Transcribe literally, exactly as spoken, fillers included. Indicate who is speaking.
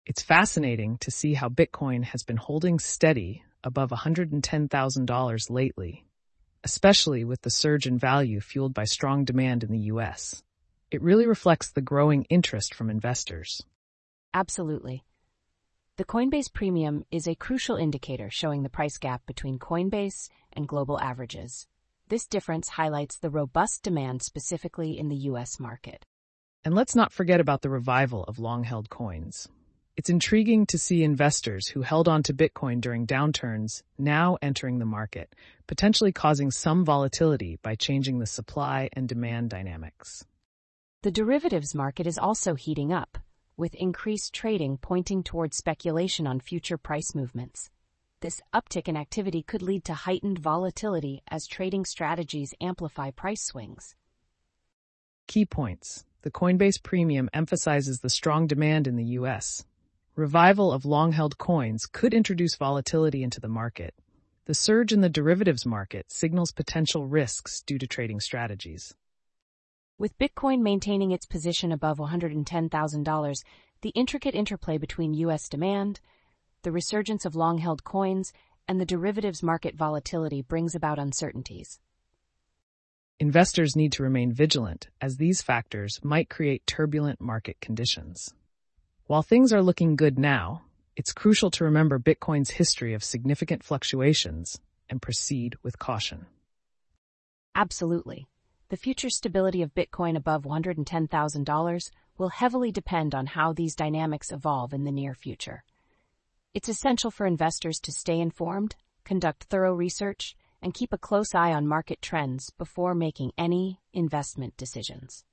Speaker 1: It's fascinating to see how Bitcoin has been holding steady above one hundred ten thousand dollars lately, especially with the surge in value fueled by strong demand in the U S. It really reflects the growing interest from investors.
Speaker 2: Absolutely. The Coinbase Premium is a crucial indicator showing the price gap between Coinbase and global averages. This difference highlights the robust demand specifically in the U S market.
Speaker 1: And let's not forget about the revival of long-held coins. It's intriguing to see investors who held on to Bitcoin during downturns now entering the market, potentially causing some volatility by changing the supply and demand dynamics.
Speaker 2: The derivatives market is also heating up, with increased trading pointing towards speculation on future price movements. This uptick in activity could lead to heightened volatility as trading strategies amplify price swings.
Speaker 1: Key points. The Coinbase Premium emphasizes the strong demand in the U S. Revival of long-held coins could introduce volatility into the market. The surge in the derivatives market signals potential risks due to trading strategies.
Speaker 2: With Bitcoin maintaining its position above one hundred ten thousand dollars, the intricate interplay between U S demand, the resurgence of long-held coins, and the derivatives market volatility brings about uncertainties.
Speaker 1: Investors need to remain vigilant, as these factors might create turbulent market conditions. While things are looking good now, it's crucial to remember Bitcoin's history of significant fluctuations and proceed with caution.
Speaker 2: Absolutely. The future stability of Bitcoin above one hundred ten thousand dollars will heavily depend on how these dynamics evolve in the near future. It's essential for investors to stay informed, conduct thorough research, and keep a close eye on market trends before making any investment decisions.